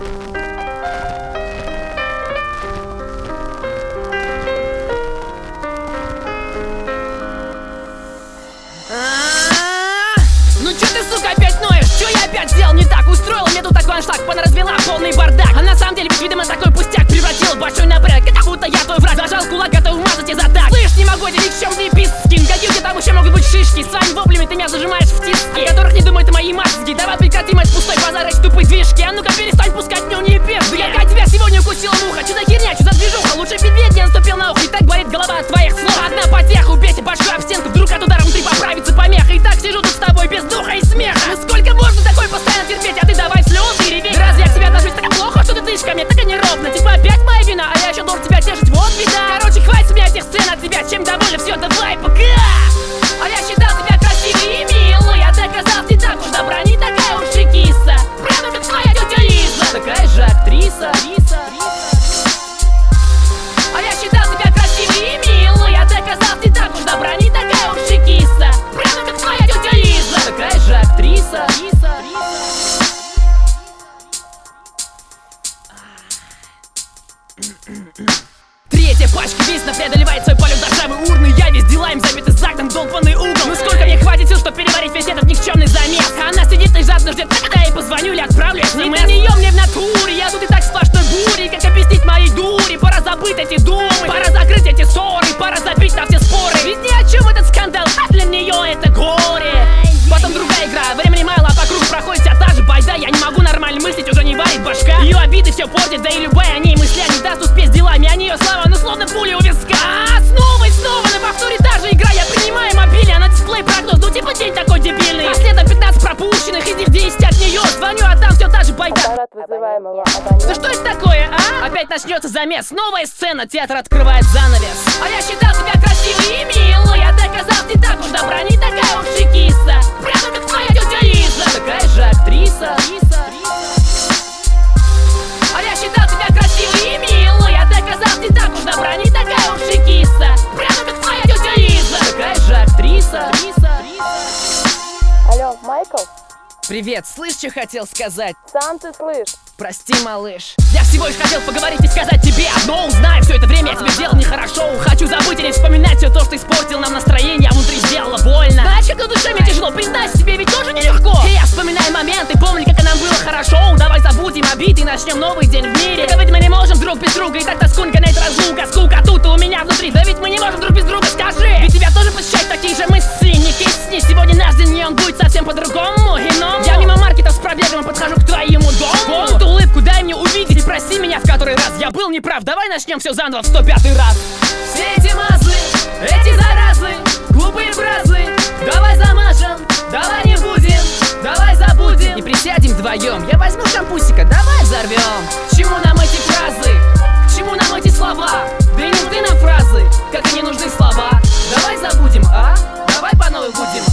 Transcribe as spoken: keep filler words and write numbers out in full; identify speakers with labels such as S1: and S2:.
S1: Ну чё ты, сука, опять ноешь? Чё я опять сделал не так? Устроила мне тут такой аншлаг, понаразвела полный бардак. А на самом деле, ведь, видимо, такой пустяк превратил в большой напряг. Как будто я твой враг, зажал кулак, готов вмазать и за так. Слышь, не могу эти никчёмные писки. Какие у тебя там еще могут быть шишки? Своими воплями ты меня зажимаешь в тиски, о которых не думают мои мозги. Давай прекратим этот пустой базар, эти тупые движки. А ну-ка перестань пускать нюни и пешки. Да какая тебя сегодня укусила муха? Чё за херня, чё за движуха? Лучше медведь не наступил на ухо. И так болит голова от твоих слов. Одна потеха, убейся башку об стенку. Вдруг от удара внутри поправится помеха. И так сижу тут с тобой без духа и смеха. Ну сколько можно такой постоянно терпеть? А ты давай слезы и реветь. Да разве я к тебе отношусь так плохо, что ты дышишь ко мне так и неровно? Типа опять моя вина, а я еще должен тебя тешить, вот беда. Короче, хватит с меня этих сцен от тебя. Чем довольна, все, давай, пока. А я считал тебя красивой и милой, а ты оказался не так уж добра, не такая уж и киса. Прямо как твоя тетя Лиза. Такая же актриса. А я считал тебя красивой и милой, а ты оказался не так уж добра, не такая уж и киса. Прямо как твоя тетя Лиза. Такая же актриса. Третья пачка висно преодолевает свой полет до самой урны. Я весь делаем забиты зактом, долбанный угол. Ну сколько мне хватит сил, чтобы переварить весь этот никчемный замес? Она сидит и жадно ждет, когда я ей позвоню или отправлю смс. Не нее мне в натуре, я тут и так сплошной бурей. Как объяснить моей дури? Пора забыть эти думы, пора закрыть эти ссоры, пора забить на все споры. Ведь ни о чем этот скандал, а для нее это горе. Потом другая игра, времени мало, а по кругу проходит вся та же байда. Я не могу нормально мыслить, уже не варит башка. Ее обиды все портят, да и любая о ней мысля не даст успеть с делами. А нее слава, ну словно пули у виска. А снова и снова на повторе та же игра. Я принимаю мобильный, а на дисплей прогноз, ну типа день такой дебильный. А следом пятнадцать пропущенных, из них десять от нее. Звоню, а там все та же байда. Ну что это такое, а? Опять начнется замес, новая сцена, театр открывает занавес. А я считал тебя красивой и милой, а ты оказался не так уж добра, не такая уж и киса. Прямо как твоя тетя Лиза. Такая же актриса. А я считал тебя красивой и милой, а ты оказался не так уж добра, не такая уж и киса. Прямо как твоя тетя Лиза. Такая же актриса.
S2: Алло, Майкл?
S1: Привет, слышь, что хотел сказать?
S2: Сам ты слышь.
S1: Прости, малыш. Я всего лишь хотел поговорить и сказать тебе одно. Узнай, все это время я тебе делал нехорошо. Хочу забыть и не вспоминать все то, что испортил нам настроение, а внутри сделало больно. Знаешь, как на душе мне тяжело, признайся, тебе ведь тоже нелегко. И я вспоминаю моменты, помню, как нам было хорошо. Давай забудем обиды и начнем новый день в мире. Да ведь мы не можем друг без друга, и так тоскунька на это разлука. Скука тут у меня внутри, да ведь мы не можем друг без друга, скажи. Ведь тебя тоже посещают такие же мысли, не кисни. Сегодня наш день, и он будет совсем по-другому, иному. Я мимо маркетов с пробегом подхожу к твоему дому. Вот улыбку дай мне увидеть и прости меня в который раз. Я был неправ, давай начнем все заново в сто пятый раз. Все эти мазы, эти заразы, глупые фразы, давай замажем, давай не будем, давай забудем. И присядем вдвоем, я возьму шампусика, давай взорвем. К чему нам эти фразы, к чему нам эти слова? Да и не нужны нам фразы, как и не нужны слова. Давай забудем, а? Давай по новой будем.